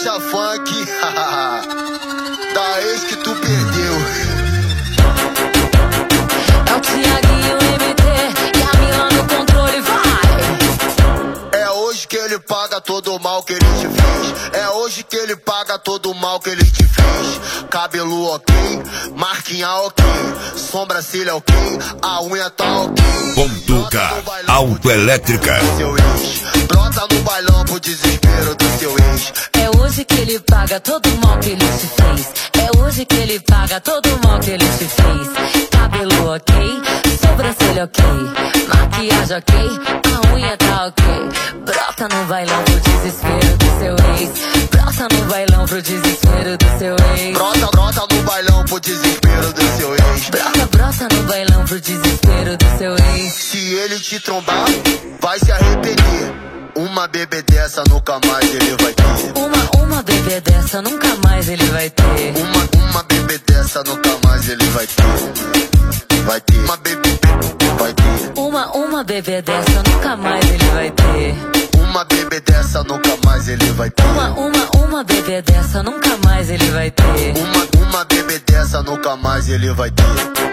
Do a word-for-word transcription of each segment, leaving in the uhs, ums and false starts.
marcha funk da ex que tu perdeu. É o Thiaguinho M T e a Mila no controle, vai! É hoje que ele paga todo o mal que ele te fez. É hoje que ele paga todo o mal que ele te fez. Cabelo ok, marquinha ok, sobrancelha ok, a unha tá ok. Pontuca Autoelétrica. Brota no bailão pro desespero do seu ex. É hoje que ele paga todo o mal que ele te fez. É hoje que ele paga todo o mal que ele te fez. Cabelo ok, sobrancelha ok, maquiagem ok, a unha tá ok. Brota no bailão pro desespero do seu ex. Brota no bailão pro desespero do seu ex. Brota, brota no bailão pro desespero do seu ex. Brota, brota no bailão pro desespero do seu ex. Se ele te trombar, vai se arrepender. Uma bebê dessa nunca mais ele vai ter. Uma, uma bebê dessa nunca mais ele vai ter. Uma, uma bebê dessa nunca mais ele vai ter. Vai ter. Uma bebê, vai ter. Uma, uma bebê dessa nunca mais ele vai ter. Uma bebê dessa nunca mais ele vai ter. Uma, uma, uma bebê dessa nunca mais ele vai ter. Uma, uma bebê dessa nunca mais ele vai ter.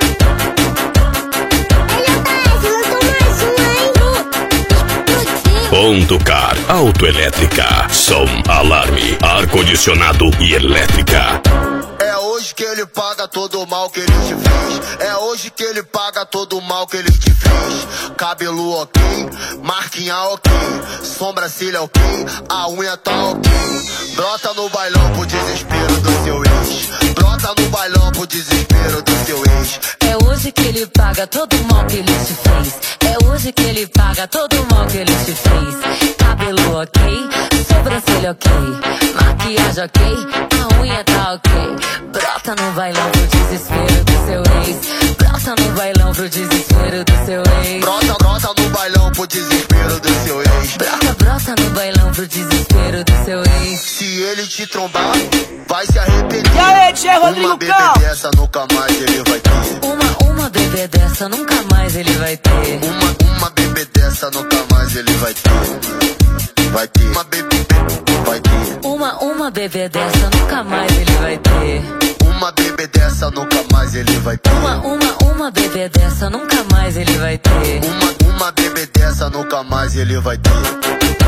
Pontucar Autoelétrica. Som, alarme, ar-condicionado e elétrica. É hoje que ele paga todo o mal que ele te fez. É hoje que ele paga todo o mal que ele te fez. Cabelo ok, marquinha ok, sobrancelha ok, a unha tá ok. Brota no bailão pro desespero do seu ex. Brota no bailão pro desespero do seu ex. É hoje que ele paga todo o mal que ele te fez. É hoje que ele paga todo o mal que ele te fez. Cabelo ok, sobrancelha ok, maquiagem ok, a unha tá ok. Brota no bailão pro desespero do seu ex. Brota no bailão pro desespero do seu ex. Brota, brota no bailão pro desespero do seu ex. Brota, brota no bailão pro desespero do seu ex. Se ele te trombar, vai se arrepender. E aí, Tchê, Rodrigo Uma bebê Cal? dessa nunca mais ele vai ter. Uma, uma bebê dessa nunca mais ele vai ter. Uma, uma bebê dessa nunca mais ele vai ter. Vai ter. Uma bebê, vai ter. Uma, uma bebê dessa nunca mais ele vai ter. Uma bebê dessa nunca mais ele vai ter. Uma, uma, uma bebê dessa nunca mais ele vai ter. Uma, uma bebê dessa nunca mais ele vai ter.